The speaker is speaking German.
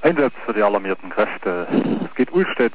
Einsatz für die alarmierten Kräfte. Es geht Ullstedt